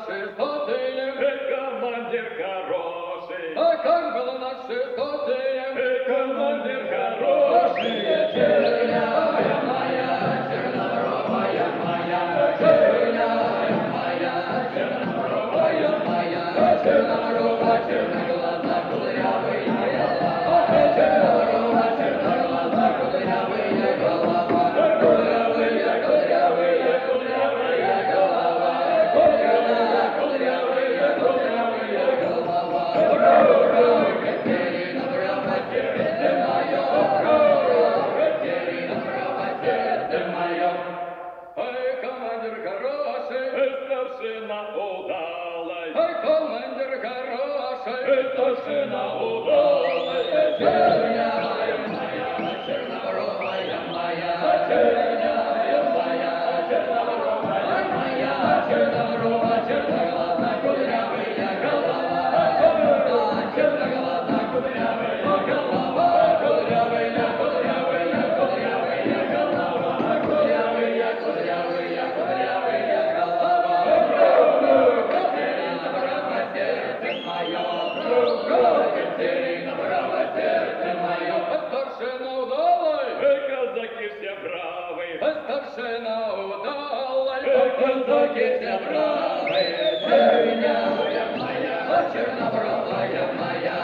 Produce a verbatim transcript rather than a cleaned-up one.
шестотые, Командир хороший, а как было на шестотые, командир хороший. черная моя, чернобровая моя, черная моя, чернобровая моя, черноброва, черноглаза, кудрявая голова, черноброва, черноглаза, кудрявая голова, кудрявая, кудрявая, кудрявая голова, кудрявая, кудрявая, кудрявая голова, ура, Катерина, браво, сердце мое, ура, Катерина, браво, сердце мое. Ай, командир хороший, Старшина удалась, ай, командир хороший, старшина удалась. черная моя, чернобровая моя, черная моя, чернобровая моя, черноброва, черноглаза, кудрявая голова, черноглаза, кудрявая голова, кудрявая, кудрявая, кудрявая голова, кудрявая, кудрявая, кудрявая голова. Катерина, браво, сердце мое, Катерина, браво, сердце мое. Старшина удалой, Казаки все бравые, старшина удалой, казаки все бравые, чернявая моя, чернобровая моя,